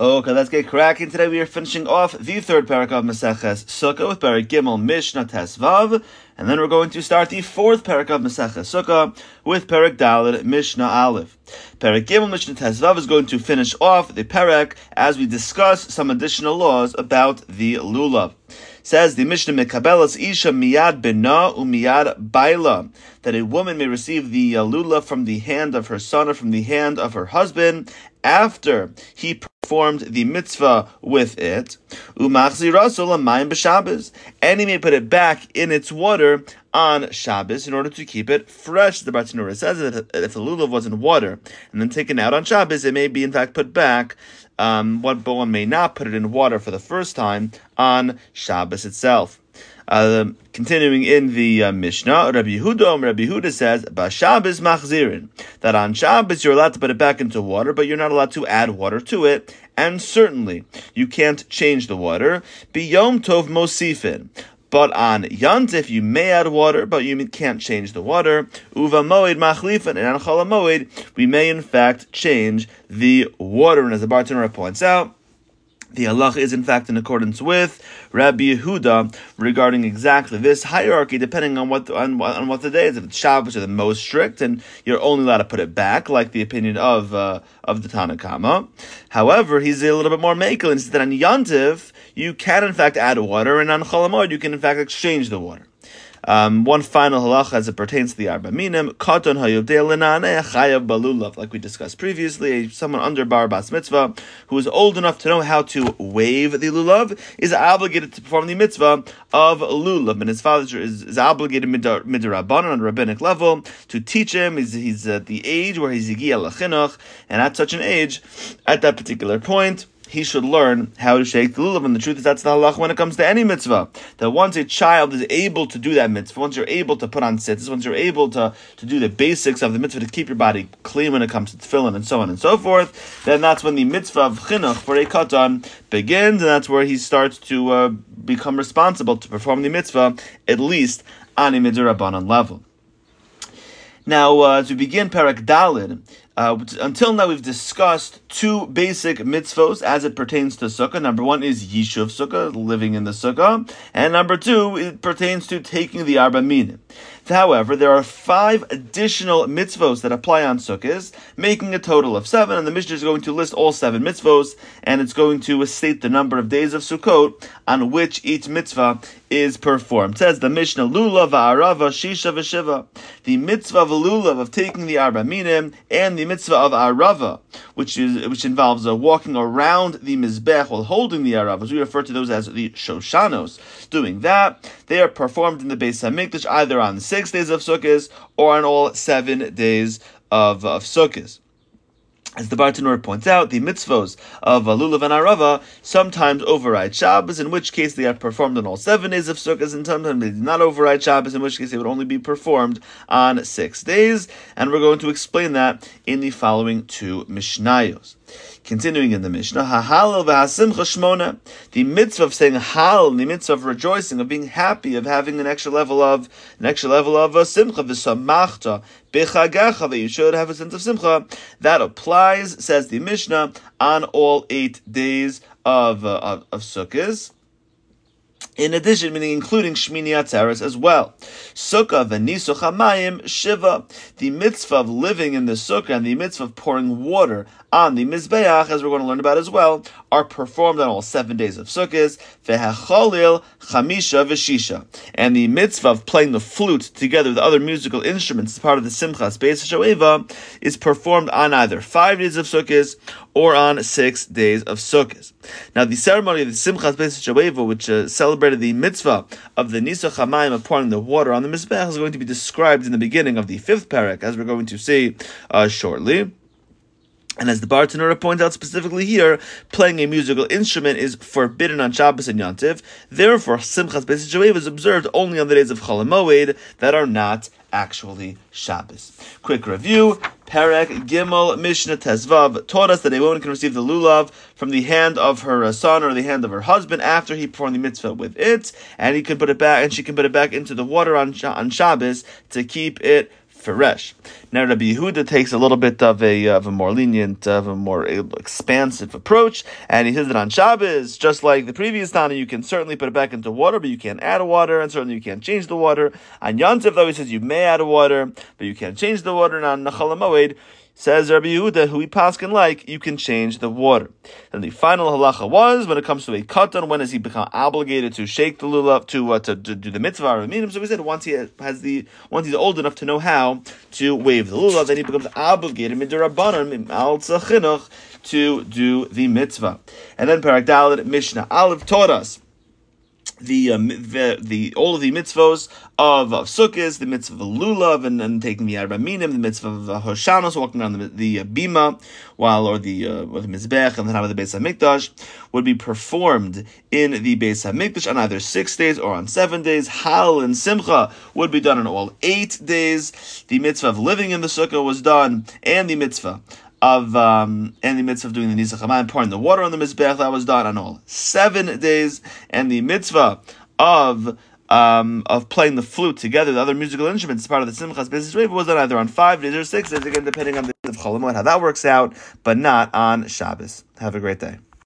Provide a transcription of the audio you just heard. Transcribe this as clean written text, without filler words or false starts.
Okay, let's get cracking. Today we are finishing off the third parak of Maseches Sukkah with Parak Gimel Mishnah Tesvav, and then we're going to start the fourth parak of Maseches Sukkah with Parak Daled Mishnah Aleph. Parak Gimel Mishnah Tesvav is going to finish off the parak as we discuss some additional laws about the lulav. Says the Mishnah Mekabelas Isha Miyad Bina Umiyad Baila, that a woman may receive the lulav from the hand of her son or from the hand of her husband after he performed the mitzvah with it. Umachzirasul Amayim b'Shabbos, and he may put it back in its water on Shabbos in order to keep it fresh. The Bartanura says that if the lulav was in water and then taken out on Shabbos, it may be in fact put back. But one may not put it in water for the first time on Shabbos itself. Continuing in the Mishnah, Rabbi Yehuda says, "B'Shabbos machzirin," that on Shabbos you're allowed to put it back into water, but you're not allowed to add water to it, and certainly you can't change the water. B'Yom Tov mosifin. But on Yantif, you may add water, but you can't change the water. Uva moed machlifan, and on Chol HaMoed, we may in fact change the water. And as the Bartanura points out, the halach is in fact in accordance with Rabbi Yehuda regarding exactly this hierarchy, depending on what the day is. If it's Shabbos, are the most strict, and you're only allowed to put it back, like the opinion of the Tanna Kama. However, he's a little bit more makel, and says that on Yantiv you can in fact add water, and on Chol HaMoed you can in fact exchange the water. One final halacha as it pertains to the Arba Minim, Katon hayodei lenaneh chayav balulav, like we discussed previously, someone under bar bas mitzvah who is old enough to know how to wave the lulav is obligated to perform the mitzvah of lulav, and his father is obligated midrabanan on rabbinic level to teach him. He's at the age where he's yigia lachinuch, and at such an age, at that particular point, he should learn how to shake the lulav. And the truth is that's the halach when it comes to any mitzvah. That once a child is able to do that mitzvah, once you're able to put on tzitzis, once you're able to do the basics of the mitzvah to keep your body clean when it comes to tefillin and so on and so forth, then that's when the mitzvah of chinuch for a katan begins, and that's where he starts to become responsible to perform the mitzvah, at least on a midrabanan level. Now, as we begin Parak Daled, until now we've discussed two basic mitzvos as it pertains to Sukkah. Number one is Yishuv Sukkah, living in the Sukkah, and number two, it pertains to taking the Arba Minim. However, there are 5 additional mitzvos that apply on Sukkahs, making a total of 7, and the Mishnah is going to list all 7 mitzvos, and it's going to state the number of days of Sukkot on which each mitzvah is performed. It says the Mishnah, Lulav va'arava shisha v'shiva. The mitzvah of lulav, of taking the Arba Minim, and the mitzvah of arava, which involves walking around the mizbech while holding the aravas. We refer to those as the shoshanos. Doing that, they are performed in the Beis Hamikdash either on 6 days of Sukkot or on all 7 days of Sukkot. As the Bartanura points out, the mitzvos of lulav and arava sometimes override Shabbos, in which case they are performed on all 7 days of Sukkot, and sometimes they do not override Shabbos, in which case they would only be performed on 6 days. And we're going to explain that in the following 2 Mishnayos. Continuing in the Mishnah, Ha'halel v'hasimcha shmona, the mitzvah of saying Hal, the mitzvah of rejoicing, of being happy, of having an extra level of simcha, v'samachta b'chagacha, that you should have a sense of simcha. That applies, says the Mishnah, on all 8 days of Sukkot. In addition, meaning including Shmini Atzeres as well. Sukkah v'nisuch hamayim shiva, the mitzvah of living in the sukkah and the mitzvah of pouring water on the mizbeach, as we're going to learn about as well, are performed on all 7 days of Sukkot. V'hacholil chamisha v'shisha, and the mitzvah of playing the flute together with other musical instruments as part of the Simchas Beis Shoeva is performed on either 5 days of Sukkot or on 6 days of Sukkot. Now, the ceremony of the Simchas Beis Shoeva, which celebrated the mitzvah of the Nisuch HaMayim, of pouring the water on the mizbeach, is going to be described in the beginning of the 5th parak, as we're going to see shortly. And as the Bartanura points out specifically here, playing a musical instrument is forbidden on Shabbos and Yantiv. Therefore, Simchas Beis Shoeva is observed only on the days of Chol HaMoed that are not actually Shabbos. Quick review. Perek Gimel Mishnah Tesvav taught us that a woman can receive the lulav from the hand of her son or the hand of her husband after he performed the mitzvah with it, and he can put it back, and she can put it back into the water on Shabbos to keep it Feresh. Now Rabbi Yehuda takes a little bit of a more lenient, of a more expansive approach, and he says that on Shabbos, just like the previous Tana, you can certainly put it back into water, but you can't add water, and certainly you can't change the water. On Yontif, though, he says you may add water, but you can't change the water. And on Nachal HaMoed, says Rabbi Yehuda, who we paskin like, you can change the water. And the final halacha was, when it comes to a katan, when does he become obligated to shake the lulav, to do the mitzvah? So we said once he's old enough to know how to wave the lulav, then he becomes obligated midirabanan al tzachinuch to do the mitzvah. And then Parak Dalet Mishnah Aleph taught us the all of the mitzvos of Sukkot, the mitzvah of lulav, and taking the arba minim, the mitzvah of Hoshanos, walking around the bima, or the mizbech, and then having the Beis Hamikdash, would be performed in the Beis Hamikdash on either 6 days or on 7 days. Hal and Simcha would be done on all 8 days. The mitzvah of living in the sukkah was done, and the mitzvah of doing the Nizach Hamayim, pouring the water on the Mizbech, that was done on all 7 days, and the mitzvah of playing the flute together, the other musical instruments, as part of the Simchas Beis Reva, was done either on 5 days or 6 days, again depending on the Chol Hamoed, how that works out, but not on Shabbos. Have a great day.